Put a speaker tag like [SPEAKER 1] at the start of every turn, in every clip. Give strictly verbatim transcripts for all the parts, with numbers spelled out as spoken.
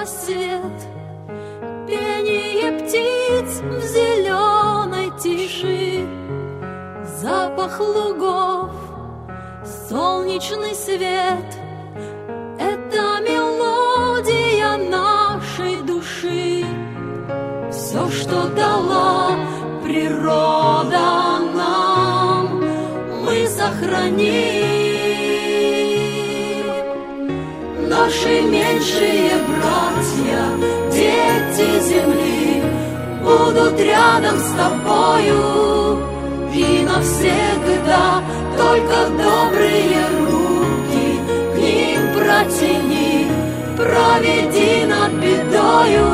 [SPEAKER 1] рассвет, пение птиц в зеленой тиши, запах лугов, солнечный свет — это мелодия нашей души. Все, что дала природа нам, мы сохраним. Наши меньшие братья, дети земли, будут рядом с тобою, и навсегда только добрые руки к ним протяни, проведи над бедою.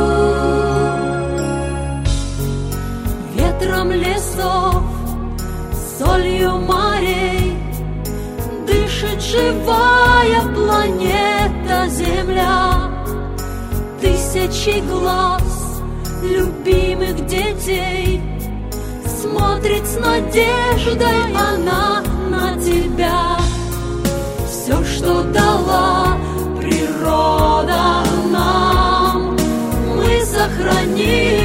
[SPEAKER 1] Ветром лесов, солью морей дышит живая планета Земля. Тысячи глаз любимых детей смотрит с надеждой она на тебя. Все, что дала природа нам, мы сохраним.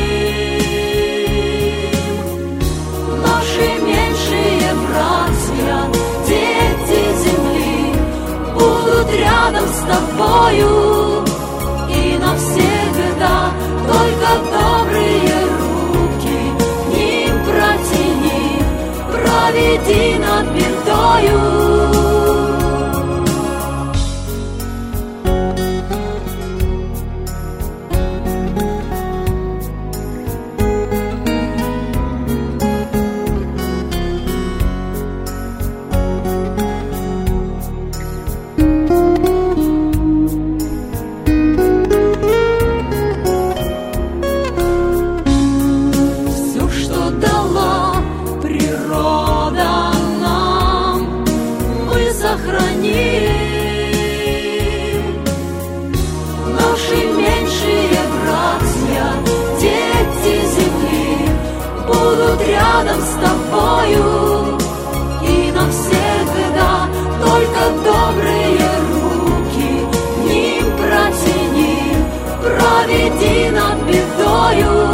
[SPEAKER 1] Наши меньшие братья, дети земли, будут рядом с тобою, и навсегда только добрые руки к ним протяни, проведи над бедою. Рядом с тобою, и навсегда только добрые руки к ним протяни, проведи над бедою.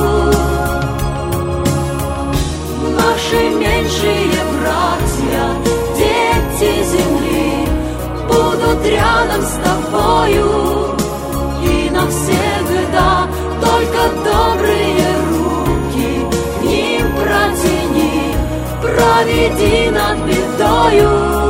[SPEAKER 1] Наши меньшие братья, дети земли, будут рядом с тобою, и навсегда только добрые руки к ним протяни, проведи над бедою.